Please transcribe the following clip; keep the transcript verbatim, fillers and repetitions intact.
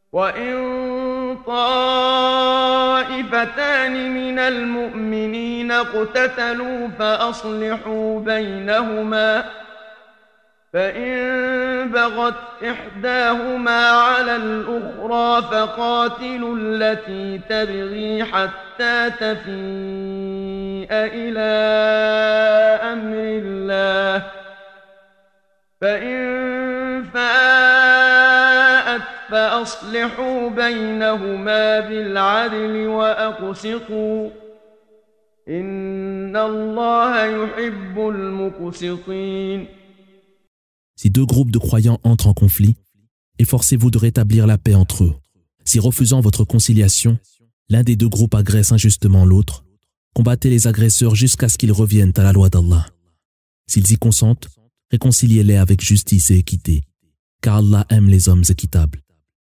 وإن طائفتان من المؤمنين اقتتلوا فأصلحوا بينهما فإن بغت إحداهما على الأخرى فقاتلوا التي تبغي حتى تفيء إلى أمر الله فإن فاءت فأصلحوا بينهما بالعدل وأقسطوا إن الله يحب المقسطين. Si deux groupes de croyants entrent en conflit, efforcez-vous de rétablir la paix entre eux. Si refusant votre conciliation, l'un des deux groupes agresse injustement l'autre, combattez les agresseurs jusqu'à ce qu'ils reviennent à la loi d'Allah. S'ils y consentent, réconciliez-les avec justice et équité, car Allah aime les hommes équitables.